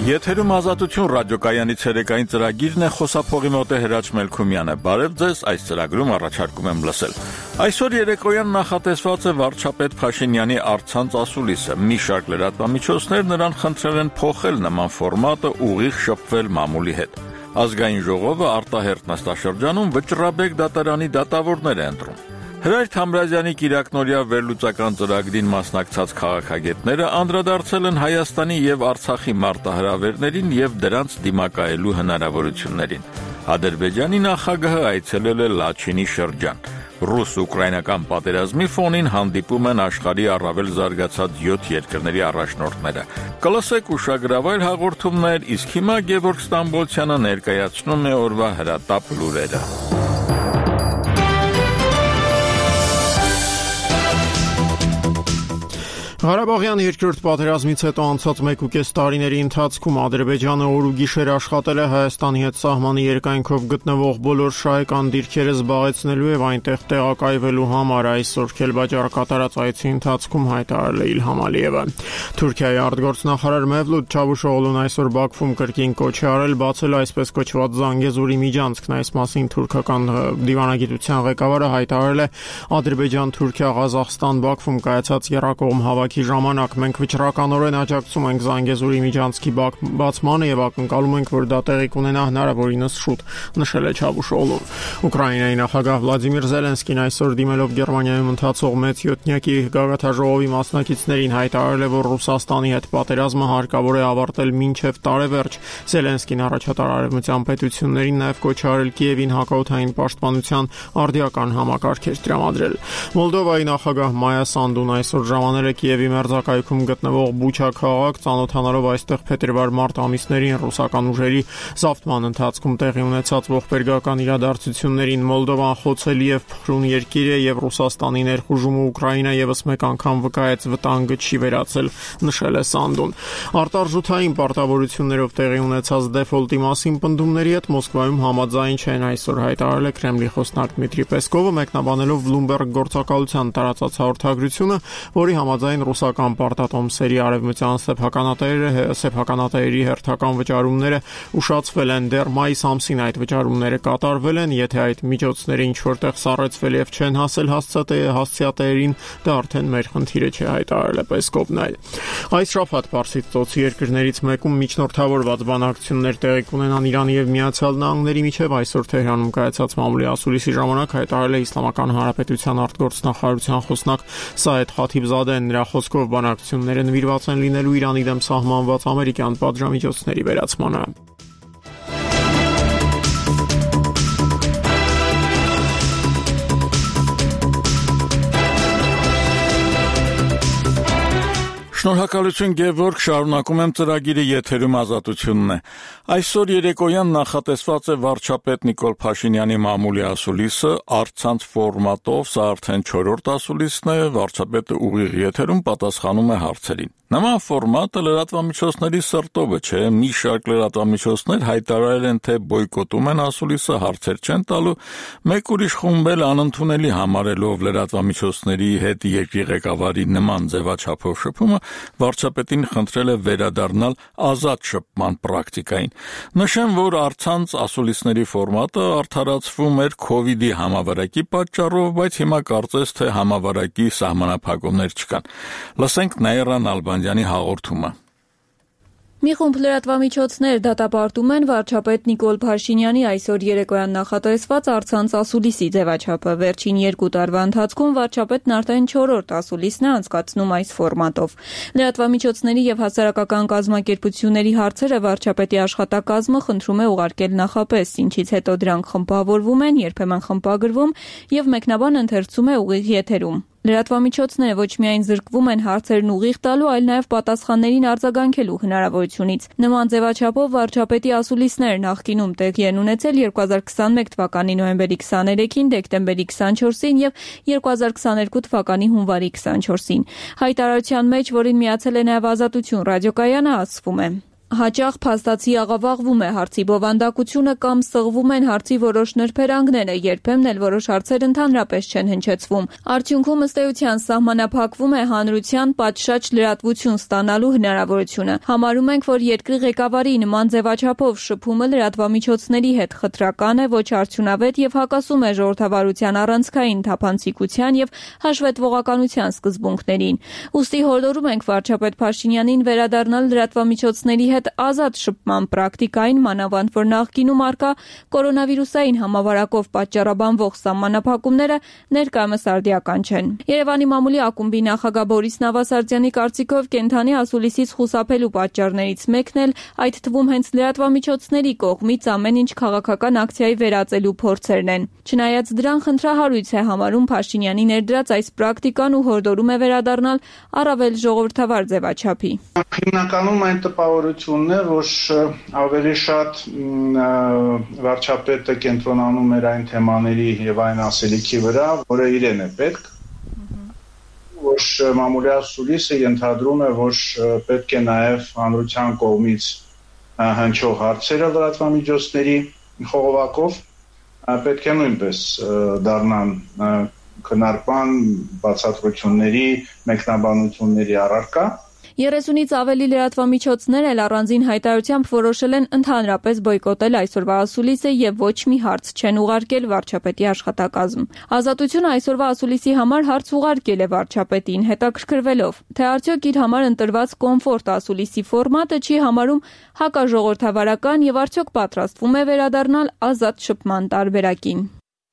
Եթերում Ազատություն ռադիոկայանի ցերեկային ծրագիրն է, խոսափողի մոտ է Հրաչ Մելքումյանը։ Բարև ձեզ, այս ծրագրում առաջարկում եմ լսել։ Այսօր երեկոյան նախատեսված է վարչապետ Փաշինյանի առցանց ասուլիսը։ Մի շարք լրատվամիջոցներ նրան խնդրել են փոխել նման ֆորմատը, ուղիղ շփվել մամուլի հետ։ Ազգային ժողովը արտահերթ նստաշրջանում Վճռաբեկ դատարանի դատավորներ է ընտրում։ Հրայր Թամրազյանի կիրակնօրյա վերլուծական ծրագրին մասնակցած քաղաքագետները անդրադարձել են Հայաստանի եւ Արցախի մարտահրավերներին եւ դրանց դիմակայելու հնարավորություններին։ Ադրբեջանի նախագահը այցելել է Լաչինի շրջան։ Ռուս-ուկրաինական պատերազմի ֆոնին հանդիպում են աշխարհի առավել զարգացած 7 երկրների առաջնորդները։ Կլսեք ուշագրավայր հաղորդումներ, իսկ հիմա Գևորգ Ստամբոլցյանը ներկայացնում է օրվա հրատապ լուրերը։ Ղարաբաղյան երկրորդ պատերազմից հետո անցած 1.5 տարիների ընթացքում Ադրբեջանը օր ու գիշեր աշխատել է Հայաստանի հետ սահմանի երկայնքով գտնվող բոլոր շահեկան դիրքերը զբաղեցնելու եւ այնտեղ տեղակայվելու համար, այսօր Քելբաջար կատարած այցի ընթացքում հայտարարել է Իլհամ Ալիևը։ Թուրքիայի արտգործնախարար Մևլութ Չավուշօղլուն այսօր Բաքվում կրկին կոչ է արել բացել այսպես կոչված Զանգեզուրի միջանցքն, այս մասին թուրքական դիվանագիտության ղեկավարը հայտարարել է Ադրբեջան-Թուրքիա-Ղազախստան Բաքվում կայացած երակողմ հավաքի ժամանակ մենք վճռականորեն աջակցում ենք Զանգեզուրի միջանցքի բացմանը եւ ակնկալում ենք, որ դա տեղի կունենա հնարավորինս շուտ, նշել է Չավուշօղլուն։ Ուկրաինայի նախագահ Վլադիմիր Զելենսկին այսօր դիմելով Գերմանիայում ընթացող մեծ յոթնյակի գագաթաժողովի մասնակիցներին հայտարարել է, որ Ռուսաստանի հետ պատերազմը հարկավոր է ավարտել մինչև տարեվերջ։ Զելենսկին առաջատար արևմտյան պետություններին նաեւ կոչ արել Կիևին հակաօդային պաշտպանության արդիական համակարգեր տրամադրել։ Մոլդովայի նախագահ Մայա Սանդուն այսօր ժամանել է Կիևի մերձակայքում գտնվող Բուչա քաղաք, ծանոթանալով այստեղ փետրվար-մարտ ամիսներին ռուսական ուժերի զավթման ընթացքում տեղի ունեցած ողբերգական իրադարձություններին։ Մոլդովան խոցելի եւ փխրուն երկիր է եւ Ռուսաստանի ներխուժումը Ուկրաինա եւս մեկ անգամ վկայեց վտանգը չի վերացել, նշել է Սանդուն։ Արտարժութային պարտավորություններով տեղի ունեցած դեֆոլտի մասին պնդումների հետ Մոսկվայում համաձայն չեն, այսօր հայտարարել է Կրեմլի խոսնակ Դմիտրի Պեսկովը, մեկնաբանելով Bloomberg գործակալության տարածած հաղորդագրությունը, որի համաձայն ռուսական պարտատոմսերի արևմտյան սեփականատերերի հերթական վճարումները ուշացվել են, դեռ մայիս ամսին այդ վճարումները կատարվել են, եթե այդ միջոցները ինչ-որտեղ սառեցվել եւ չեն հասել հասցեատերերին, դա արդեն մեր խնդիրը չէ, հայտարարել է Պեսկովն այլ։ Այս շաբաթ Պարսից ծոցի երկրներից մեկում միջնորդավորված բանակցություններ տեղի կունենան Իրանի եւ Միացյալ Նահանգների միջև, այսօր Թեհրանում կայացած մամուլի ասուլիսի ժամանակ հայտարարել է Իսլամական Հանրապետության արտգործնախարարության խոսնակ Սաեդ Խաթիբզադեն, նրա խոսքով բանակցությունները նվիրված են լինելու Իրանի դեմ սահմանված ամերիկյան պատժամիջոցների վերացմանը։ Շնորհակալություն Գևորգ, շարունակում եմ ծրագիրը, եթերում Ազատությունն է։ Այսօր երեկոյան նախատեսված է վարչապետ Նիկոլ Փաշինյանի մամուլի ասուլիսը, առցանց ֆորմատով, սա արդեն 4-րդ ասուլիսն է, վարչապետը ուղիղ եթերում պատասխանում է հարցերին։ Նման ֆորմատը լրատվամիջոցների սրտովը չէ, մի շարք լրատվամիջոցներ հայտարարել են, թե բոյկոտում են ասուլիսը, հարցեր չեն տալու, մեկ ուրիշ խումբ էլ անընդունելի համարելով լրատվամիջոցների հետ երկրի ղեկավարի նման ձևաչափով շփումը, վարչապետին խնդրել է վերադառնալ ազատ շփման պրակտիկային։ Նշեմ, որ առցանց ասուլիսների ֆորմատը արդարացվում էր COVID-ի համավարակի պատճառով, բայց հիմա կարծես թե համավարակի սահմանափակումներ չկան։ Լսենք Նաիրա Նալբանդյանի հաղորդումը։ Մի խումբ լրատվամիջոցներ դատապարտում են վարչապետ Նիկոլ Փաշինյանի այսօր երեկոյան նախատեսված առցանց ասուլիսի ձևաչափը։ Վերջին 2 տարվա ընթացքում վարչապետն արդեն 4-րդ ասուլիսն է անցկացնում այս ֆորմատով։ Լրատվամիջոցների եւ հասարակական կազմակերպությունների հարցերը վարչապետի աշխատակազմը խնդրում է ուղարկել նախապես, ինչից հետո դրանք խմբավորվում են, երբեմն խմբագրվում եւ մեկնաբան ընթերցում է ուղիղ եթերում։ Լրատվամիջոցները ոչ միայն զրկվում են հարցերն ուղիղ տալու, այլ նաև պատասխաններին արձագանքելու հնարավորությունից։ Նման ձևաչափով վարչապետի ասուլիսները նախկինում տեղի են ունեցել 2021 թվականի նոյեմբերի 23-ին, դեկտեմբերի 24-ին եւ 2022 թվականի հունվարի 24-ին։ Հայտարարության մեջ, որին միացել է նաև Ազատություն ռադիոկայանը, ասվում է. Հաճախ փաստացի աղավաղվում է հարցի բովանդակությունը կամ սղվում են հարցի որոշ նրբերանգները, երբեմն էլ որոշ հարցեր ընդհանրապես չեն հնչեցվում։ Արդյունքում ըստ էության սահմանափակվում է հանրության պատշաճ լրատվություն ստանալու հնարավորությունը։ Համարում ենք, որ երկրի ղեկավարի նման ձևաչափով շփումը լրատվամիջոցների հետ խտրական է, ոչ արդյունավետ եւ հակասում է ժողովրդավարության առանցքային թափանցիկության եւ հաշվետվողականության սկզբունքներին։ Ուստի հորդորում ենք վարչապետ Փաշինյանին վերադառնալ լրատվամիջոցների հետ ազատ շփման պրակտիկային, մանավանդ որ նախկինում արկա կորոնավիրուսային համավարակով պատճառաբանվող սահմանափակումները ներկայումս արդիական չեն։ Երևանի մամուլի ակումբի նախագահ Բորիս Նավասարդյանի կարծիքով կենդանի ասուլիսից խուսափելու պատճառներից մեկն էլ այդ թվում հենց լրատվամիջոցների կողմից ամեն ինչ քաղաքական ակցիայի վերածելու փորձերն են։ Չնայած դրան խնդրահարույց է համարում Փաշինյանի ներդրած այս պրակտիկան ու հորդորում է վերադառնալ առավել ժողովրդավար ձևաչափի։ Հիմնականում այն տպավորությունն է, որ ավելի շատ վարչապետը կենտրոնանում էր այն թեմաների եւ այն ասելիքի վրա, որը իրեն է պետք, որ մամուլի ասուլիսը ենթադրում է, որ պետք է նաեւ հանրության կողմից հնչող հարցերը լրատվամիջոցների խողովակով պետք է նույնպես դառնան քննարկման, բացատրությունների, մեկնաբանությունների առարկա։ 30-ից ավելի լրատվամիջոցներ էլ առանձին հայտարարությամբ որոշել են ընդհանրապես բոյկոտել այսօրվա ասուլիսը եւ ոչ մի հարց չեն ուղարկել վարչապետի աշխատակազմ։ Ազատությունը այսօրվա ասուլիսի համար հարց ուղարկել է վարչապետին, հետաքրքրվելով, թե արդյոք իր համար ընտրված կոմֆորտ ասուլիսի ֆորմատը չի համարում հակաժողովրդավարական եւ արդյոք պատրաստվում է վերադառնալ ազատ շփման տարբերակին։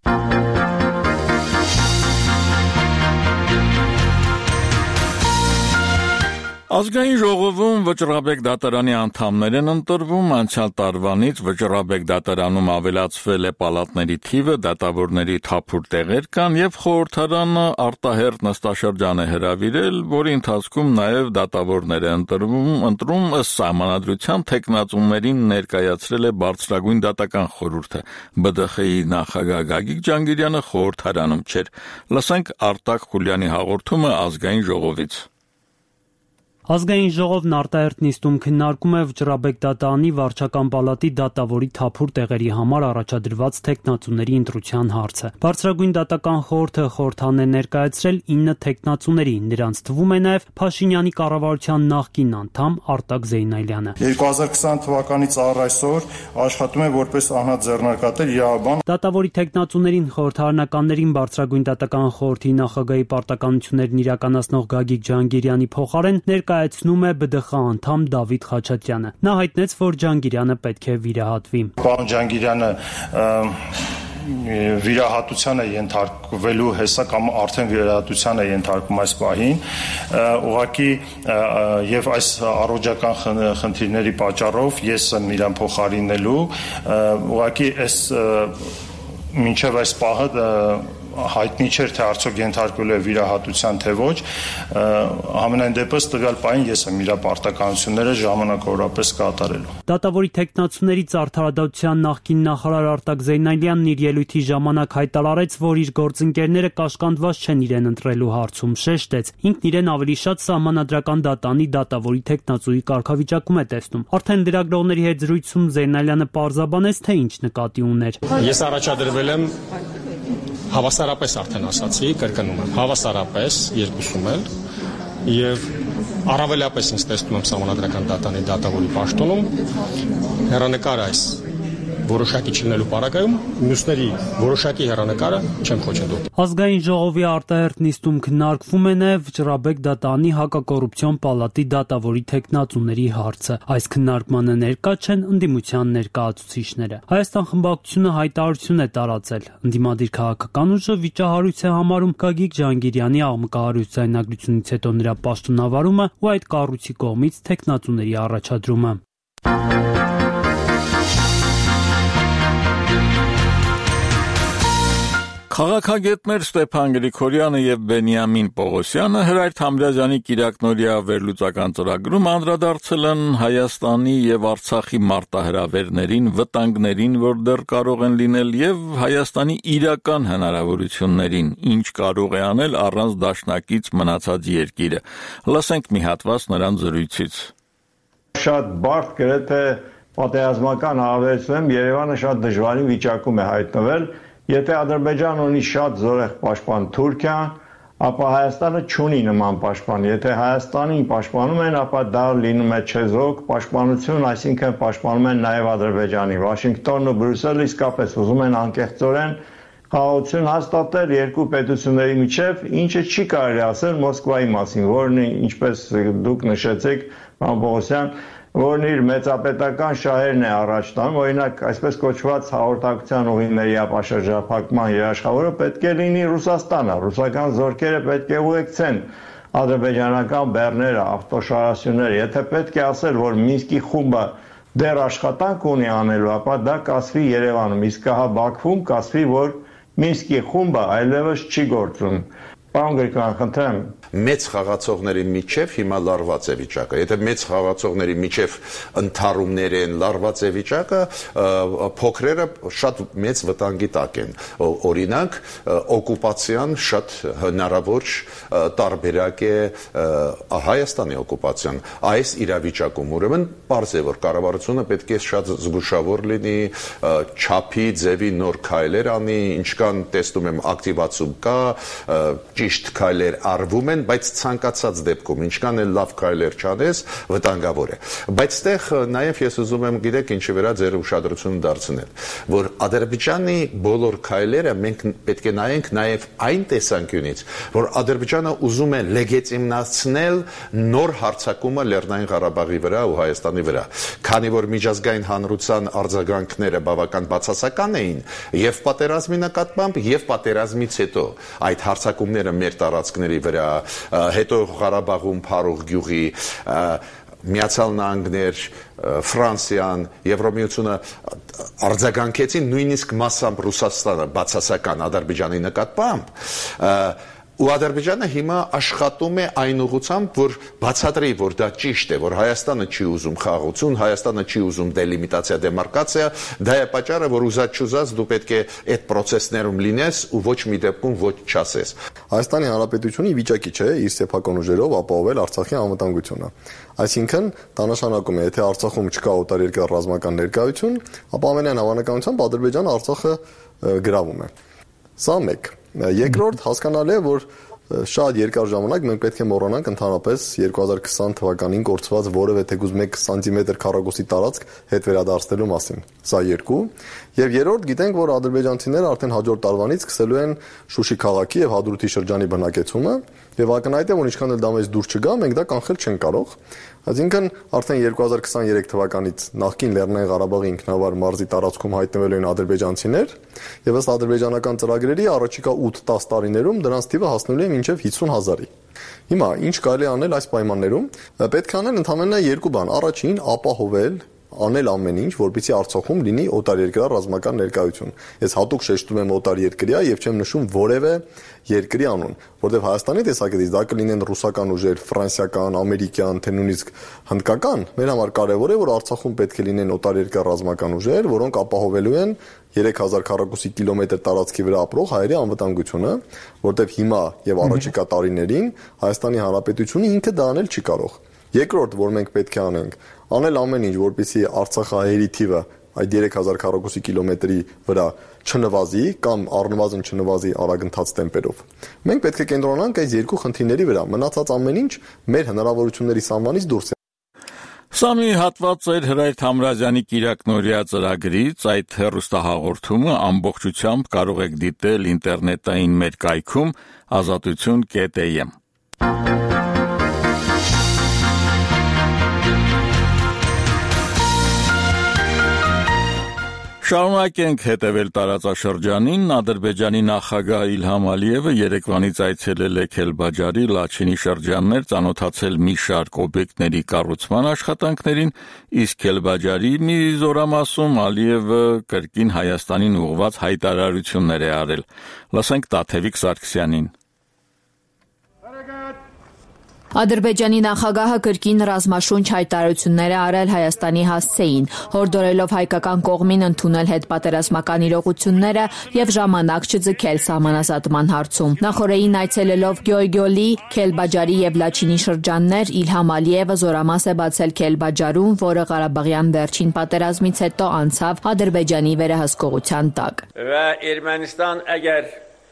Ազգային ժողովում Վճռաբեկ դատարանի անդամներ են ընտրվում, անցյալ տարվանից Վճռաբեկ դատարանում ավելացվել է պալատների թիվը, դատավորների թափուր տեղեր կան եւ խորհրդարանը արտահերթ նստաշրջան է հրավիրել, որի ընթացքում նաեւ դատավորներ է ընտրում ըստ սահմանադրության թեկնածուներին ներկայացրել է Բարձրագույն դատական խորհուրդը։ ԲԴԽ-ի նախագահ Գագիկ Ջանգիրյանը խորհրդարանում չէր։ Լսենք Արտակ Խուլյանի հաղորդումը ազգային ժողովից։ Ազգային ժողովն արտահերթ նիստում քննարկում է Վճռաբեկ դատարանի վարչական պալատի դատավորի թափուր տեղերի համար առաջադրված թեկնածուների ընտրության հարցը։ Բարձրագույն դատական խորհուրդը խորհրդան է ներկայացրել 9 թեկնածուների, նրանց թվում է նաև Փաշինյանի կառավարության նախկին անդամ Արտակ Զեյնալյանը։ 2020 թվականից առ այսօր աշխատում է որպես անհատձեռնարկատեր իրավաբան։ Դատավորի թեկնածուներին խորհրդարանականներին Բարձրագույն դատական խորհրդի նախագահի պարտականություններն իրականացնող Գագիկ Ջանգիրյանի փոխարեն ներկայացնում է ԲԴԽ անդամ Դավիթ Խաչատյանը։ Նա հայտնեց, որ Ջանգիրյանը պետք է վիրահատվի։ Պարոն Ջանգիրյանը վիրահատության է ենթարկվելու հեսա կամ արդեն վիրահատության է ենթարկում այս պահին, ուղղակի եւ այս առողջական խնդիրների պատճառով ես եմ իրան փոխարինելու, ուղղակի այս մինչև այս պահը հայտնի չէր, թե արդյոք ենթարկվելու է վիրահատության, թե ոչ, համենայն դեպս տվյալ պահին ես եմ իր պարտականությունները ժամանակավորապես կատարելու։ Դատավորի թեկնածուներից Արդարադատության նախկին նախարար Արտակ Զեյնալյանն իր ելույթի ժամանակ հայտարարեց, որ իր գործընկերները կաշկանդված չեն իրեն ընտրելու հարցում, շեշտեց, ինքն իրեն ավելի շատ սահմանադրական դատանի դատավորի թեկնածուի կարգավիճակում է տեսնում։ Արդեն լրագրողների հետ զրույցում Զեյնալյանը պարզաբանեց, թե ինչ նկատի ուներ։ Ես առաջադրվել եմ հավասարապես արդեն ասացի, կրկնում եմ, հավասարապես երկուսում էլ եւ առավելապես ինձ տեսնում եմ սահմանադրական դատանի դատավորի պաշտոնում հեռանկար այս որոշակի չլինելու պարագայում մյուսների որոշակի հեռանկարը չեմ խոչընդոտում։ Ազգային ժողովի արտահերթ նիստում քննարկվում է նաև Վճռաբեկ դատարանի հակակոռուպցիոն պալատի դատավորի թեկնածուների հարցը։ Այս քննարկմանը ներկա չեն ընդդիմության ներկայացուցիչները։ Հայաստան խմբակցությունը հայտարարություն է տարածել։ Ընդդիմադիր քաղաքական ուժը վիճահարույց է համարում Գագիկ Ջանգիրյանի աղմկահարույց ձայնագրությունից հետո նրա պաշտոնավարումը ու այդ կառույցի կողմից թեկնածուների առաջադրումը։ Քաղաքագետներ Ստեփան Գրիգորյանը եւ Բենիամին Պողոսյանը Հրայր Թամրազյանի կիրակնօրյա վերլուծական ծրագրում անդրադարձել են Հայաստանի եւ Արցախի մարտահրավերներին, վտանգներին, որ դեռ կարող են լինել, եւ Հայաստանի իրական հնարավորություններին, ինչ կարող է անել առանց դաշնակից մնացած երկիրը։ Լսենք մի հատված նրանց զրույցից։ Շատ բարդ գրեթե պատերազմական հարաբերություններում Երևանը շատ դժվարին վիճակում է հայտնվել։ Եթե Ադրբեջանը ունի շատ զորեղ պաշտպան Թուրքիան, ապա Հայաստանը չունի նման պաշտպան։ Եթե Հայաստանին պաշտպանում են, ապա դա լինում է չեզոք պաշտպանություն, այսինքն պաշտպանում են նաև Ադրբեջանին։ Վաշինգտոնն ու Բրյուսելը իսկապես ուզում են անկեղծորեն խաղաղություն հաստատել երկու պետությունների միջև, ինչը չի կարելի ասել Մոսկվայի մասին, որն ինչպես դուք նշեցիք, պարոն Պողոսյան, որն իր մեծապետական շահերն է առաջ տանում, օրինակ այսպես կոչված հաղորդակցության ուղիների ապաշրջափակման երաշխավորը պետք է լինի Ռուսաստանը, ռուսական զորքերը պետք է ուղեկցեն ադրբեջանական բեռները, ավտոշարասյունները, եթե պետք է ասել, որ Մինսկի խումբը դեռ աշխատանք ունի անելու, ապա դա կասվի Երևանում, իսկ հա Բաքվում կասվի, որ Մինսկի խումբը այլևս չի գործում։ Պարոն Գրիգորյան, խնդրեմ, մեծ խաղացողների միջև հիմա լարված է վիճակը։ Եթե մեծ խաղացողների միջև ընդհարումներ են, լարված է վիճակը, փոքրերը շատ մեծ վտանգի տակ են։ Օրինակ, օկուպացիան շատ հնարավոր տարբերակ է Հայաստանի օկուպացիան։ Այս իրավիճակում ուրեմն պարզ է, որ կառավարությունը պետք է շատ զգուշավոր լինի, չափի, ձևի նոր քայլեր անի, ինչքան տեսնում եմ ակտիվացում կա, ճիշտ քայլեր արվում են, բայց ցանկացած դեպքում ինչքան էլ լավ քայլեր չանես, վտանգավոր է։ Բայց այդտեղ նաև ես ուզում եմ, գիտեք, ինչի վրա ձեր ուշադրությունը դարձնել, որ Ադրբեջանի բոլոր քայլերը մենք պետք է նայենք նաև այն տեսանկյունից, որ Ադրբեջանը ուզում է լեգիտիմացնել նոր հարձակումը Լեռնային Ղարաբաղի վրա ու Հայաստանի վրա, քանի որ միջազգային հանրության արձագանքները բավական բացասական էին եւ պատերազմի նկատմամբ եւ պատերազմից հետո այդ հարձակումները մեր տարածքների վրա, հետո Ղարաբաղում Փարող գյուղի, Միացյալ Նահանգներ, Ֆրանսիան, Եվրոմիությունը արձագանքեցին նույնիսկ մասամբ Ռուսաստանը բացասական Ադրբեջանի նկատմամբ, ու Ադրբեջանը հիմա աշխատում է այն ուղղությամբ, որ բացատրի, որ դա ճիշտ է, որ Հայաստանը չի ուզում խաղաղություն, Հայաստանը չի ուզում դելիմիտացիա, դեմարկացիա, դա է պատճառը, որ ուզած դու պետք է այդ process-ներում լինես ու ոչ մի դեպքում ոչ չասես։ Հայաստանի Հանրապետությունը վիճակի չէ իր սեփական ուժերով ապահովել Արցախի անվտանգությունը։ Այսինքն, դա նշանակում է, եթե Արցախում չկա օտարերկրյա ռազմական ներկայություն, ապա ամենայն հավանականությամբ Ադրբեջանը Արցախը գրավում է։ Սա մեկ։ Երկրորդ, հասկանալի է, որ շատ երկար ժամանակ մենք պետք է մոռանանք ընդհանրապես 2020 թվականին կորցված որևէ թեկուզ 1 սանտիմետր քառակուսի տարածք հետ վերադարձնելու մասին։ Սա երկու։ Եվ երրորդ, գիտենք, որ ադրբեջանցիները արդեն հաջորդ տարվանից սկսելու են Շուշի քաղաքի եւ Հադրութի շրջանի բնակեցումը, եւ ակնհայտ է, որ ինչքան էլ դա մեզ դուր չգա, մենք դա կանխել չենք կարող։ Այսինքն արդեն 2023 թվականից նախկին Լեռնային Ղարաբաղի ինքնավար մարզի տարածքում հայտնվելու են ադրբեջանցիներ, եւ ըստ ադրբեջանական ծրագրերի առաջիկա 8-10 տարիներում դրանց թիվը հասնելու է մինչեւ 50,000-ի։ Հիմա ինչ կարելի անել այս պայմաններում։ Պետք է անել ընդհանրապես երկու բան։ Առաջին, ապահովել անել ամեն ինչ, որպեսզի Արցախում լինի օտարերկրյա ռազմական ներկայություն։ Ես հատուկ շեշտում եմ օտարերկրյա եւ չեմ նշում որևէ երկրի անուն, որտեղ Հայաստանի տեսակետից դա կլինեն ռուսական ուժեր, ֆրանսիական, ամերիկյան, թե նույնիսկ հնդկական, մեր համար կարևոր է, որ Արցախում պետք է լինեն օտարերկրյա ռազմական ուժեր, որոնք ապահովելու են 3000 քառակուսի կիլոմետր տարածքի վրա ապրող հայերի անվտանգությունը, որտեղ հիմա եւ առաջիկա տարիներին Հայաստանի Հանրապետությունը ինքը դա անել չի կարող։ Երկրորդ, որ մենք պետք է անենք, անել ամեն ինչ, որպեսզի արցախահայերի թիվը այդ 3000 քառակուսի կիլոմետրի վրա չնվազի կամ առնվազն չնվազի արագընթաց տեմպերով։ Մենք պետք է կենտրոնանանք այս երկու խնդիրների վրա, մնացած ամեն ինչ մեր հնարավորությունների սահմանից դուրս է։ Սա մի հատված էր Հրայր Թամրազյանի կիրակնօրյա ծրագրից, այդ հեռուստահաղորդումը ամբողջությամբ կարող եք դիտել ինտերնետային մեր կայքում azatutun.am։ Շարունակենք հետևել տարածաշրջանին, Ադրբեջանի նախագահ Իլհամ Ալիևը երեկվանից այցելել է Քելբաջարի, Լաչինի շրջաններ, ծանոթացել մի շարք օբյեկտների կառուցման աշխատանքներին, իսկ Քելբաջարի մի զորամասում Ալիևը կրկին Հայաստանին ուղղված հայտարարություններ է արել։ Լսենք Տաթևիկ Սարգսյանին։ Ադրբեջանի նախագահը կրկին ռազմաշունչ հայտարարություններ է արել Հայաստանի հասցեին, հորդորելով հայկական կողմին ընդունել հետպատերազմական իրողությունները եւ ժամանակ չձգել սահմանազատման հարցում։ Նախորդին այցելելով Գյոյգյոլի, Քելբաջարի եւ Լաչինի շրջաններ, Իլհամ Ալիևը զորամաս է բացել Քելբաջարում, որը Ղարաբաղյան վերջին պատերազմից հետո անցավ Ադրբեջանի վերահսկողության տակ։ Ve Ermənistan əgər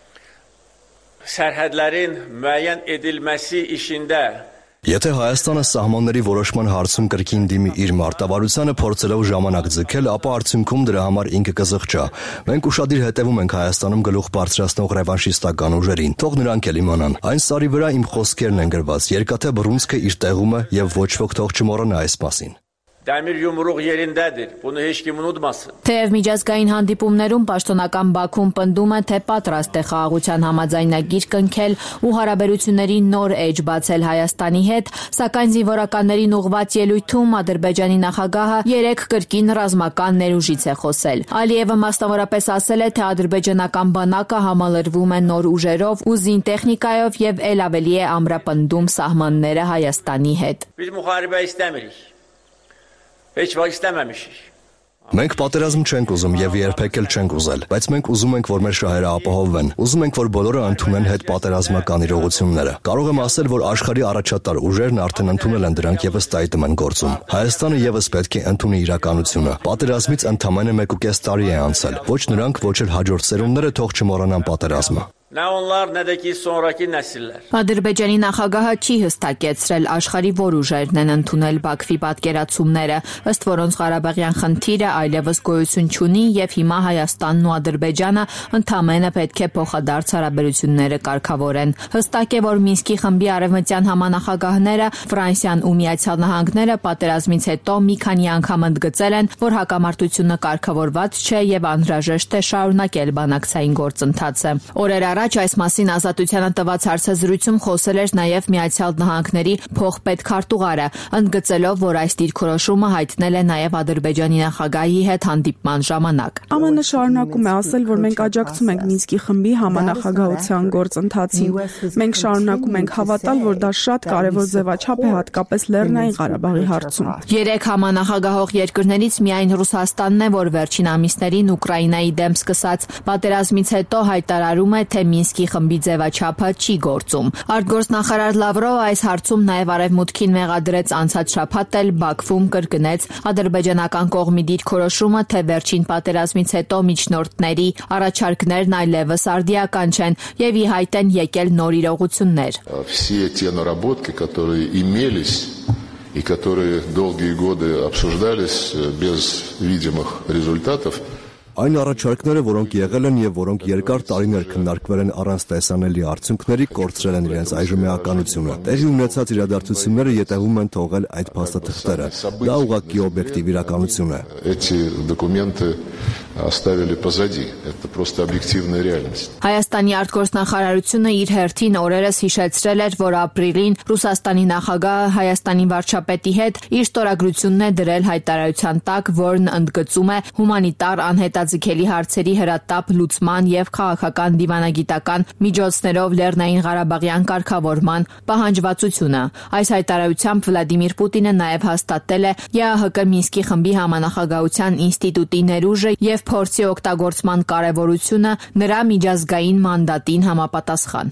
sərhədlərin müəyyən edilməsi işində Եթե Հայաստանը սահմանների որոշման հարցում կրկին դիմի իր մարտավարությանը փորձելով ժամանակ ձգել, ապա արդյունքում դրա համար ինքը կզղջա։ Մենք ուշադիր հետևում ենք Հայաստանում գլուխ բարձրացնող ռևանշիստական ուժերին։ Թող նրանք էլ իմանան։ Այն սարի վրա իմ խոսքերն են գրված։ Երկաթե բռունցքը իր տեղում է եւ ոչ ոք թող չմոռանա այս մասին։ Dəmir yumruq yerindədir. Bunu heç kim unutmasın. Թեև միջազգային հանդիպումներում պաշտոնական Բաքուն պնդում է, թե պատրաստ է խաղաղության համաձայնագիր կնքել ու հարաբերությունների նոր էջ բացել Հայաստանի հետ, սակայն զինվորականներին ուղղված ելույթում Ադրբեջանի նախագահը երեք կրկին ռազմական ներուժից է խոսել։ Ալիևը մասնավորապես ասել է, թե ադրբեջանական բանակը համալրվում է նոր ուժերով ու զինտեխնիկայով եւ ել ավելի է ամրապնդում սահմանները Հայաստանի հետ։ Biz müharibə istəmirik. Heç vaxt istəməmişik. Մենք պատերազմ չենք ուզում եւ երբեք էլ չենք ուզել, բայց մենք ուզում ենք, որ մեր շահերը ապահովվեն։ Ուզում ենք, որ բոլորը ընդունեն հետպատերազմական իրողությունները։ Կարող եմ ասել, որ աշխարհի առաջատար ուժերն արդեն ընդունել են դրանք եւ ըստ այդմ են գործում։ Հայաստանը եւս պետք է ընդունի իրականությունը։ Պատերազմից ընդամենը 1.5 տարի է անցել։ Ոչ նրանք, ոչ էլ հաջորդ սերունդները թող չմոռանան պատերազմը։ Nə onlar, nə də ki sonrakı nəsillər. Ադրբեջանի նախագահը չի հստակեցրել աշխարհի որ ուժերն են ընդունել Բաքվի պատկերացումները, ըստ որոնց Ղարաբաղյան խնդիրը այլևս գոյություն չունի եւ հիմա Հայաստանն ու Ադրբեջանը ընդամենը պետք է փոխադարձ հարաբերությունները կարգավորեն։ Հստակ է, որ Մինսկի խմբի արևմտյան համանախագահները Ֆրանսիան ու Միացյալ Նահանգները պատերազմից հետո մի քանի անգամ ընդգծել են, որ հակամարտությունը կարգավորված չէ եւ անհրաժեշտ է շարունակել բանակցային գործընթացը։ Օրեր առաջ այս մասին Ազատությանը տված հարցազրույցում խոսել էր նաև Միացյալ Նահանգների փոխպետքարտուղարը, ընդգծելով, որ այս դիրքորոշումը հայտնել է նաև Ադրբեջանի նախագահի հետ հանդիպման ժամանակ։ ԱՄՆ շարունակում է ասել, որ մենք աջակցում ենք Մինսկի խմբի համանախագահության գործընթացին։ Մենք շարունակում ենք հավատալ, որ դա շատ կարևոր ձևաչափ է հատկապես Լեռնային Ղարաբաղի հարցում։ Երեք համանախագահող երկրներից միայն Ռուսաստանն է, որ վերջին ամիսներին Ուկրաինայի դեմ սկսած պատերազմից հետո հայտարարում է, թե Մինսկի խմբի ձևաչափը չի գործում։ Արտգործնախարար Լավրովը այս հարցում նաև արևմուտքին մեղադրեց անցած շաբաթ էլ Բաքվում կրկնեց ադրբեջանական կողմի դիրքորոշումը, թե վերջին պատերազմից հետո միջնորդների առաջարկներն այլևս արդիական չեն եւ ի հայտ են եկել նոր իրողություններ։ Все те наработки, которые имелись и которые долгие годы обсуждались без видимых результатов. Այն առաջարկները, որոնք եղել են եւ որոնք երկար տարիներ քննարկվել են առանց տեսանելի արդյունքների, կորցրել են իրենց այժմեականությունը։ Տեղի ունեցած իրադարձությունները յետևում են թողել այդ փաստաթղթերը։ Դա ուղղակի օբյեկտիվ իրականություն է։ Эти документы оставили позади. Это просто объективная реальность. Հայաստանի արտգործնախարարությունը իր հերթին օրերս հիշեցրել էր, որ ապրիլին Ռուսաստանի նախագահը Հայաստանի վարչապետի հետ իր ստորագրությունն է դրել հայտարարության տակ, որն ընդգծում է հումանիտար անհետաձգելի հարցերի հրատապ լուծման եւ քաղաքական դիվանագիտական միջոցներով Լեռնային Ղարաբաղյան կարգավորման պահանջվածությունը։ Այս հայտարարությամբ Վլադիմիր Պուտինը նաև հաստատել է ԵԱՀԿ Մինսկի խմբի համանախագահության ինստիտուտի ներուժը եւ փորձի օգտագործման կարեւորությունը նրա միջազգային մանդատին համապատասխան։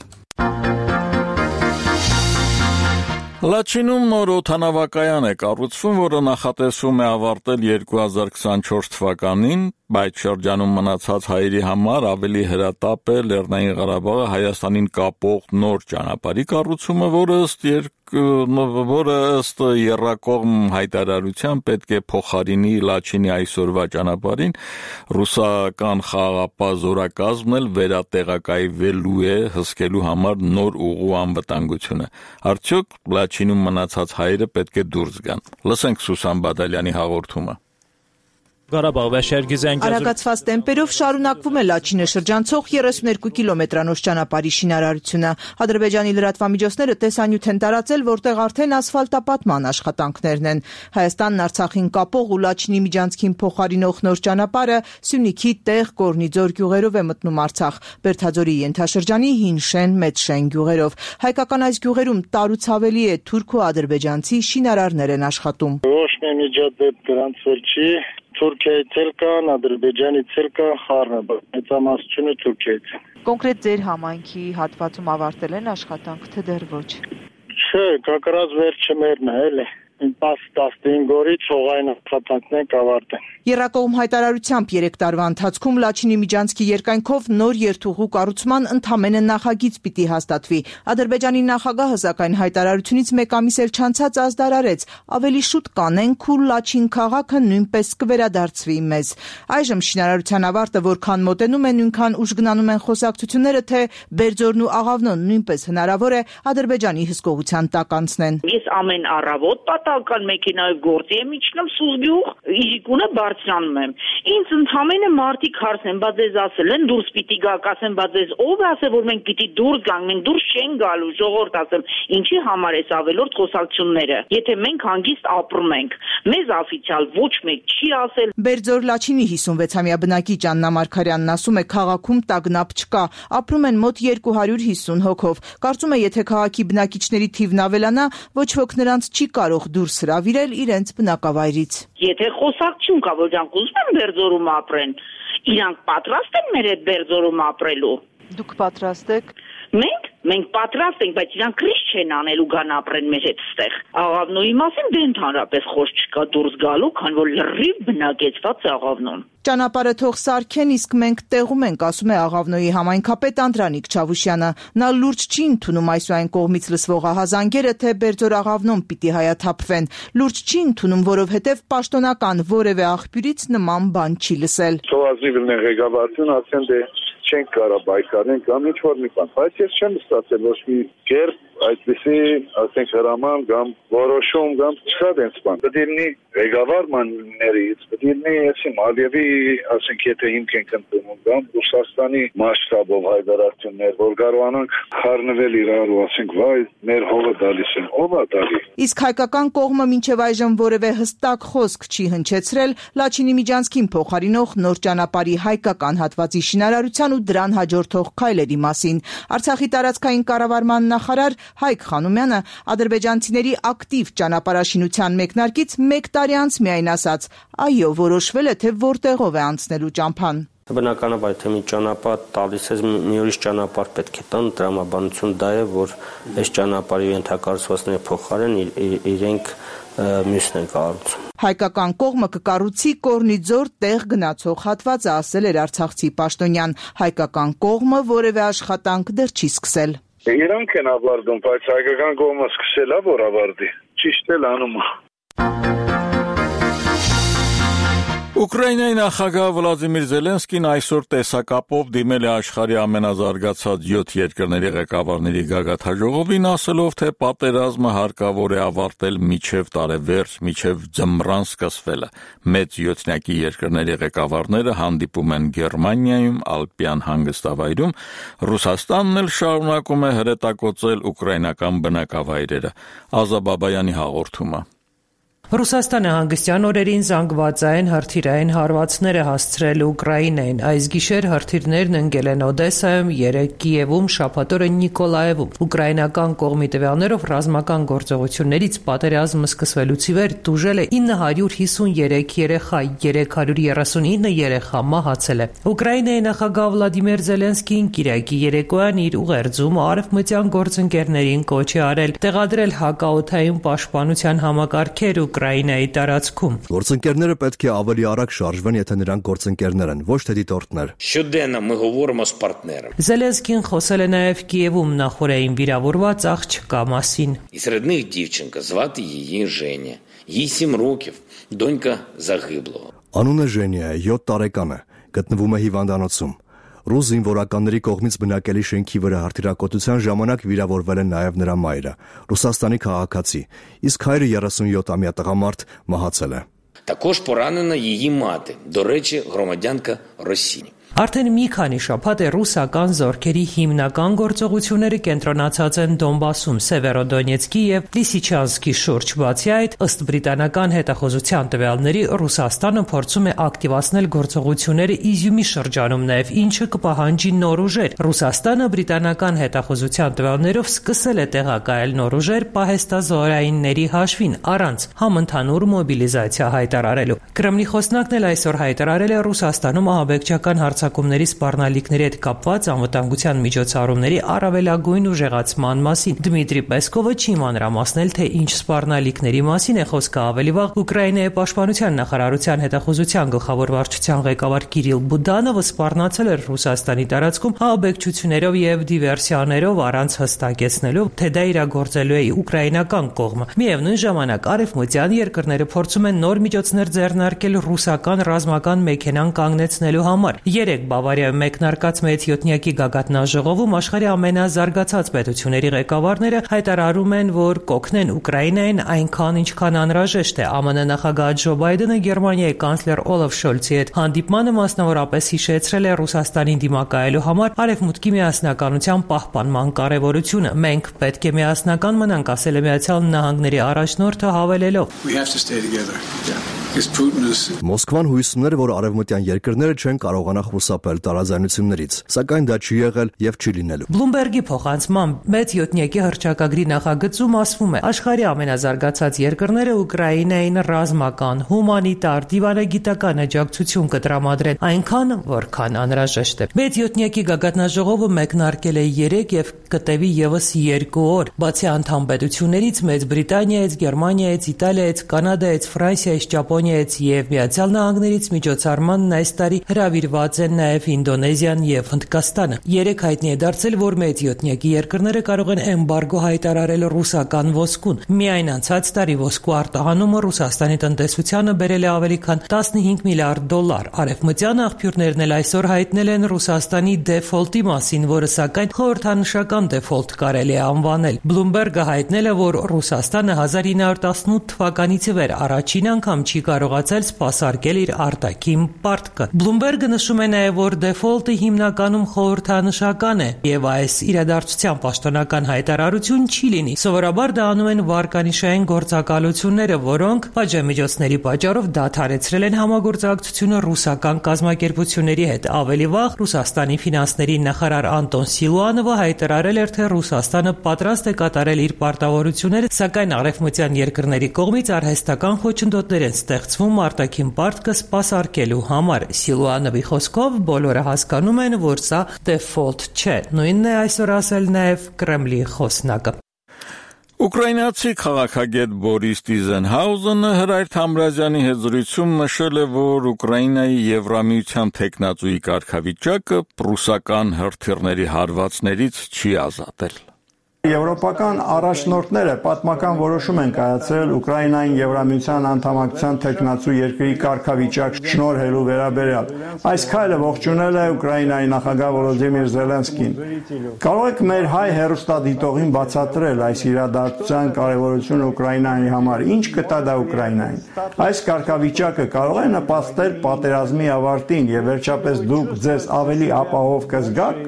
Լաչինում նոր օդանավակայան է կառուցվում, որը նախատեսվում է ավարտել 2024 թվականին, բայց շրջանում մնացած հայերի համար ավելի հրատապ է Լեռնային Ղարաբաղը Հայաստանին կապող նոր ճանապարհի կառուցումը, որը ըստ եռակողմ հայտարարության պետք է փոխարինի Լաչինի այսօրվա ճանապարհին, ռուսական խաղաղապահ զորակազմն էլ վերատեղակայվելու է հսկելու համար նոր ուղու անվտանգությունը։ Արդյոք Լաչինում մնացած հայերը պետք է դուրս գան։ Լսենք Սուսան Բադալյանի հաղորդումը։ Արագացված տեմպերով շարունակվում է Լաչինը շրջանցող 32 կիլոմետրանոց ճանապարհի շինարարությունը։ Ադրբեջանի լրատվամիջոցները տեսանյութ են տարածել, որտեղ արդեն ասֆալտապատման աշխատանքներն են։ Հայաստանն Արցախին կապող ու Լաչինի միջանցքին փոխարինող նոր ճանապարհը Սյունիքի Տեղ, Կորնիձոր գյուղերով է մտնում Արցախ, Բերդաձորի ենթաշրջանի Հինշեն, Մեծշեն գյուղերով։ Հայկական այս գյուղերում տարուց ավելի է թուրք ու ադրբեջանցի շինարարներ են աշխատում։ Ոչ մի միջադեպ դրանց վրա չի։ Թուրքիայից էլ կան, Ադրբեջանից էլ կա, խառը, մեծամասնությունը Թուրքիայից։ Կոնկրետ ձեր համայնքի հատվածում ավարտել են աշխատանք, թե դեռ ոչ։ Չէ, կակրած վերջը մերն է, էլի։ 10-15 օրից հողային աշխատանքն են ավարտեն։ Եռակողմ հայտարարությամբ 3 տարվա ընթացքում Լաչինի միջանցքի երկայնքով նոր երթուղու կառուցման ընդամենը նախագիծ պիտի հաստատվի։ Ադրբեջանի նախագահը սակայն հայտարարությունից մեկ ամիս էլ չանցած ազդարարեց, ավելի շուտ կանենք ու Լաչին քաղաքը նույնպես կվերադարձվի մեզ։ Այժմ շինարարության ավարտը որքան մոտենում է, նույնքան ուժ գնանում են խոսակցությունները, թե Բերձորն ու Աղավնոն նույնպես հնարավոր է Ադրբեջանի հսկողության տակ անցնեն։ Ես ամեն առավոտ պատահական մեքենայով գործի եմ իջնում Սուզգյուղ, Իրիկունը բարձրանում եմ։ Ինձ ընդամենը մարդիկ հարցնեն, բա ձեզ ասել են դուրս պիտի գաք, ասեմ, բա ձեզ ով է ասել, որ մենք պիտի դուրս գանք, մենք դուրս չենք գալու, ժողովուրդ ասեմ, ինչի համար էս ավելորդ խոսակցությունները, եթե մենք հանգիստ ապրում ենք։ Մեզ օֆիցիալ ոչ մեկ չի ասել։ Բերձոր Լաչինի 56-ամյա բնակիչ Աննա Մարգարյանն ասում է, քաղաքում տագնապ չկա, ապրում են մոտ 250 հոգով։ Կարծում է, եթե քաղաքի բնակիչների թիվն ավելանա, ոչ ոք նրանց չի կարող դուրս հրավիրել իրենց բնակավայրից։ Եթե խոսակցություն կա, որ իրանք ուզում են Բերձորում ապրեն, իրանք պատրաստ են մեր այդ Բերձորում ապրելու։ Դուք պատրաստ եք։ Մենք պատրաստ ենք, բայց իրանք քրիչ չեն անելու գան ապրեն մեր հետ ստեղ։ Աղավնոյի մասին դե ընդհանրապես խոսք չկա դուրս գալու, քան որ լրիվ բնակեցված է Աղավնոն։ Ճանապարհը թող սարքեն, իսկ մենք տեղում ենք, ասում է Աղավնոյի համայնքապետ Անդրանիկ Չավուշյանը։ Նա լուրջ չի ընդունում այս ու այն կողմից լսվող ահազանգերը, թե Բերձոր Աղավնոն պիտի հայաթափվեն։ Լուրջ չի ընդունում, որովհետև պաշտոնական որևէ աղբյուրից նման բան չի լսել։ Սովազնիվն է ղեկավարություն, ասեն դե չենք կարա բայկարեն կամ ինչ որ մի բան, բայց ես չեմ ստացել ոչ մի կերպ այդպեսի, ասենք հրաման կամ որոշում կամ չկա դենց բան։ Պետք է լինի ղեկավարներից, պետք է լինի այսի Ալիևի, ասենք եթե հիմք ենք ընդունում կամ Ռուսաստանի մասշտաբով հայտարարություններ, որ կարողանանք խառնվել իրար ու ասենք վայ մեր հողը դալիս են, ով է դալի։ Իսկ հայկական կողմը մինչև այժմ որևէ հստակ խոսք չի հնչեցրել Լաչինի միջանցքին փոխարինող նոր ճանապարհի հայկական հատվածի շինարարության ու դրան հաջորդող քայլերի մասին։ Արցախի տարածքային կառավարման նախարար Հայկ Խանոմյանը ադրբեջանցիների ակտիվ ճանապարհաշինության մեկնարկից 1 տարի անց միայն ասաց. այո, որոշվել է, թե որտեղով է անցնելու ճամփան։ Բնականաբար թե մի ճանապարհ տալիս է, մի ուրիշ ճանապարհ պետք է տան, տրամաբանություն դա է, որ այս ճանապարհի ենթակառուցվածքների փոխարեն իրենք մյուսն են կառուցում։ Հայկական կողմը կկառուցի Կորնիձոր Տեղ գնացող հատվածը, ասել էր արցախցի պաշտոնյան։ Հայկական կողմը որևէ աշխատանք դեռ չի սկսել։ Իրանք են ավարտում, բայց հայկական կողմը սկսել է, որ ավարտի։ Ճիշտ էլ անում է։ Ուկրաինայի նախագահ Վլադիմիր Զելենսկին այսօր տեսակապով դիմել է աշխարհի ամենազարգացած 7 երկրների ղեկավարների գագաթնաժողովին, ասելով, թե պատերազմը հարկավոր է ավարտել մինչև տարեվերջ, մինչև ձմռան սկսվելը։ Մեծ յոթնյակի երկրների ղեկավարները հանդիպում են Գերմանիայում, Ալպյան հանգստավայրում, Ռուսաստանն էլ շարունակում է հրետակոծել ուկրաինական բնակավայրերը։ Ազա Բաբայանի հաղորդումը։ Ռուսաստանը հանգստյան օրերին զանգվածային հրթիռային հարվածներ է հասցրել Ուկրաինային։ Այս գիշեր հրթիռներն ընկել են Օդեսայում, 3 Կիևում, շաբաթ օրը Նիկոլաևում։ Ուկրաինական կողմի տվյալներով ռազմական գործողություններից պատերազմը սկսվելուց ի վեր տուժել է 953 երեխա, 339 երեխա մահացել է։ Ուկրաինայի նախագահ Վլադիմիր Զելենսկին Կիրակի երեկոյան իր ուղերձում արևմտյան գործընկերներին կոչ է արել տեղադրել հակաօդային պաշտպանության համակարգեր Ուկրաինայի տարածքում։ Գործընկերները պետք է ավելի արագ շարժվեն, եթե նրանք գործընկերներ են, ոչ թե դիտորդներ։ Զելենսկին խոսել է նաև Կիևում նախորդային վիրավորված աղջկա մասին։ Із рідних дівчинка, звати її Женя. Їй 7 років, донька загиблого. Անունը Ժենիա է, 7 տարեկան է, գտնվում է հիվանդանոցում։ Ռուս զինվորականների կողմից բնակելի շենքի վրա հրթիռակոծության ժամանակ վիրավորվել է նաև նրա մայրը, Ռուսաստանի քաղաքացի, իսկ հայրը 37-ամյա տղամարդ մահացել է։ Також поранена її мати, до речі, громадянка Росії. Արդեն մի քանի շաբաթ է ռուսական զորքերի հիմնական գործողությունները կենտրոնացած են Դոնբասում, Սևերոդոնեցկի եւ Լիսիչանսկի շուրջ։ Բացի այդ, ըստ բրիտանական հետախուզության տվյալների, Ռուսաստանը փորձում է ակտիվացնել գործողությունները Իզյումի շրջանում նաեւ, ինչը կպահանջի նոր ուժեր։ Ռուսաստանը բրիտանական հետախուզության տվյալներով սկսել է տեղակայել նոր ուժեր պահեստազորայինների հաշվին, առանց համընդհանուր մոբիլիզացիա հայտարարելու։ Կրեմլի խոսնակն էլ այսօր հայտարարել է Ռուսաստանում ահաբեկչական հարձակումների սպառնալիքների հետ կապված անվտանգության միջոցառումների առավելագույն ուժեղացման մասին։ Դմիտրի Պեսկովը չի մանրամասնել, թե ինչ սպառնալիքների մասին է խոսքը, ավելի վաղ Ուկրաինայի պաշտպանության նախարարության հետախուզության գլխավոր վարչության ղեկավար Կիրիլ Բուդանովը սպառնացել էր Ռուսաստանի տարածքում ահաբեկչություններով եւ դիվերսիաներով առանց հստակեցնելու, թե դա իրագործելու է ուկրաինական կողմը։ Միևնույն ժամանակ արևմտյան երկրները փորձում են նոր միջոցներ ձեռնարկել ռուսական ռազմական մեքենան կանգնեցնելու համար։ Երեկ Բավարիայում մեկնարկած մեծ յոթնյակի գագաթնաժողովում աշխարհի ամենազարգացած պետությունների ղեկավարները հայտարարում են, որ կօգնեն Ուկրաինային այնքան, ինչքան անհրաժեշտ է։ ԱՄՆ նախագահ Ջո Բայդենը Գերմանիայի կանցլեր Օլաֆ Շոլցի հետ հանդիպմանը մասնավորապես հիշեցրել է Ռուսաստանին դիմակայելու համար Արևմուտքի միասնականության պահպանման կարևորությունը։ Մենք պետք է միասնական մնանք, ասել է Միացյալ Նահանգների առաջնորդը, հավելելով. Մոսկվան հույս ուներ, որ արևմտյան երկրները չեն կարողանա խուսափել տարաձայնություններից, սակայն դա չի եղել եւ չի լինելու։ Բլումբերգի փոխանցմամբ մեծ յոթնյակի հռչակագրի նախագծում ասվում է, աշխարհի ամենազարգացած երկրները Ուկրաինային ռազմական, հումանիտար, դիվանագիտական աջակցություն կտրամադրեն այնքան, որքան անհրաժեշտ է։ Մեծ յոթնյակի գագաթնաժողովը մեկնարկել է 3 եւ կտևի եւս 2 օր։ Բացի անդամ պետություններից Մեծ Բրիտանիայից, Գերմանիայից, Իտալիայից, Կանադայից, Ֆրանսիայից, Ճապոնիայից եւ Միացյալ Նահանգներից միջոցառմանն այս տարի հրավիրված են նաեւ Ինդոնեզիան եւ Հնդկաստանը։ Երեք հայտնի է դարձել, որ մեծ յոթնյակի երկրները կարող են էմբարգո հայտարարել ռուսական ոսկուն։ Միայն անցած տարի ոսկու արտահանումը Ռուսաստանի տնտեսությանը բերել է ավելի քան $15 միլիարդ։ Արևմտյան աղբյուրներն էլ այսօր հայտնել են Ռուսաստանի դեֆոլտի մասին, որը սակայն խորհրդանշական դեֆոլտ կարելի է անվանել։ Բլումբերգը հայտնել է, որ Ռուսաստանը 1918 թվականից ի վեր առաջին անգամ չի կարողացել սպասարկել իր արտաքին պարտքը։ Բլումբերգը նշում է նաև, որ դեֆոլտը հիմնականում խորհրդանշական է եւ այս իրադարձության պաշտոնական հայտարարություն չի լինի։ Սովորաբար դա անում են վարկանիշային գործակալությունները, որոնք պատժամիջոցների պատճառով դադարեցրել են համագործակցությունը ռուսական կազմակերպությունների հետ։ Ավելի վաղ Ռուսաստանի ֆինանսների նախարար Անտոն Սիլուանովը հայտարարել էր, թե Ռուսաստանը պատրաստ է կատարել իր պարտավորությունները, սակայն արևմտյան երկրների կողմից արհեստական խոչընդոտներ են ստեղծվում արտաքին պարտքը սպասարկելու համար։ Սիլուանովի խոսքով բոլորը հասկանում են, որ սա դեֆոլտ չէ։ Նույնն է այսօր ասել նաև Կրեմլի խոսնակը։ Ուկրաինացի քաղաքագետ Բորիս Տիզենհաուզենը Հրայր Թամրազյանի հետ զրույցում նշել է, որ Ուկրաինայի Եվրամիության թեկնածուի կարգավիճակը ռուսական հրթիռների հարվածներից չի ազատել։ Եվրոպական առաջնորդները պատմական որոշում են կայացրել Ուկրաինային Եվրամիության անդամակցության թեկնածու երկրի կարգավիճակ շնորհելու վերաբերյալ։ Այս քայլը ողջունել է Ուկրաինայի նախագահ Վոլոդիմիր Զելենսկին։ Կարող եք մեր հայ հեռուստադիտողին բացատրել այս իրադարձության կարևորությունը Ուկրաինայի համար, ինչ կտա դա Ուկրաինային։ Այս կարգավիճակը կարող է նպաստել պատերազմի ավարտին եւ վերջապես դուք ձեզ ավելի ապահով կզգաք։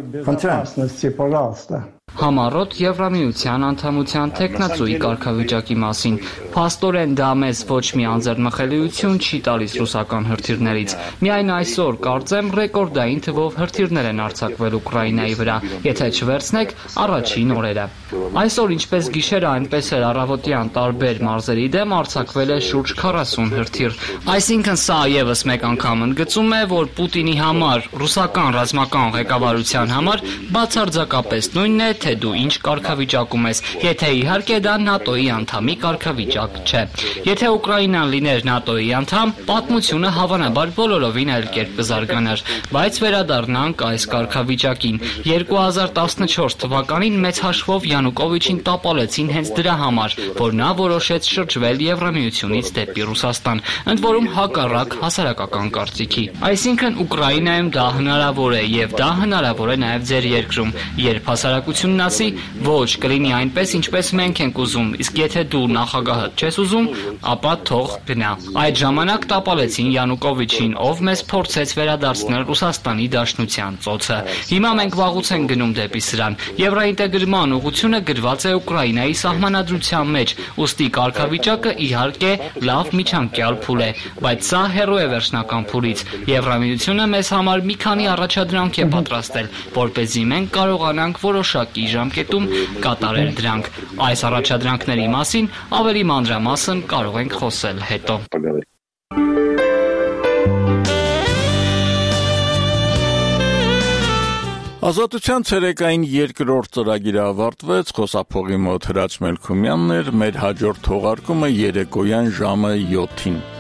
Խնդրեմ։ Համառոտ Եվրամիության անդամության թեկնածուի կարգավիճակի մասին։ Փաստորեն դա մեզ ոչ մի անձեռնմխելիություն չի տալիս ռուսական հրթիռներից։ Միայն այսօր կարծեմ ռեկորդային թվով հրթիռներ են արձակվել Ուկրաինայի վրա, եթե չվերցնեք առաջին օրերը։ Այսօր ինչպես գիշերը, այնպես էլ առավոտյան տարբեր մարզերի դեմ արձակվել է շուրջ 40 հրթիռ։ Այսինքն սա եւս մեկ անգամ ընդգծում է, որ Պուտինի համար, ռուսական ռազմական ղեկավարության համար բացարձակապես նույնն է, թե դու ինչ կարգավիճակում ես, եթե իհարկե դա ՆԱՏՕ-ի անդամի կարգավիճակ չէ։ Եթե Ուկրաինան լիներ ՆԱՏՕ-ի անդամ, պատմությունը հավանաբար բոլորովին այլ կերպ կզարգանար, բայց վերադառնանք այս կարգավիճակին։ 2014 թվականին մեծ հաշվով Յանուկովիչին տապալեցին հենց դրա համար, որ նա որոշեց շրջվել Եվրամիությունից դեպի Ռուսաստան, ընդ որում հակառակ հասարակական կարծիքի։ Այսինքն Ուկրաինայում դա հնարավոր է եւ դա հնարավոր է նաեւ ձեր երկրում, երբ հասարակությունը Հանրապետությունն ասի, ոչ, կլինի այնպես, ինչպես մենք ենք ուզում, իսկ եթե դու նախագահը չես ուզում, ապա թող գնա։ Այդ ժամանակ տապալեցին Յանուկովիչին, ով մեզ փորձեց վերադարձնել Ռուսաստանի Դաշնության ծոցը։ Հիմա մենք վաղուց ենք գնում դեպի սրան։ Եվրոինտեգրման ուղղությունը գրված է Ուկրաինայի սահմանադրության մեջ, ուստի կարգավիճակը իհարկե լավ միջանկյալ փուլ է, բայց սա հեռու է վերջնական փուլից։ Եվրամիությունը մեզ համար մի քանի առաջադրանք է պատրաստել, որպեսզի մենք կարողանանք որոշակի ժամկետում կատարել դրանք։ Այս առաջադրանքների մասին ավելի մանրամասն կարող ենք խոսել հետո։ Ազատության ցերեկային երկրորդ ծրագիրը ավարտվեց, խոսափողի մոտ Հրաչ Մելքումյանն էր, մեր հաջորդ թողարկումը երեկոյան ժամը 7-ին։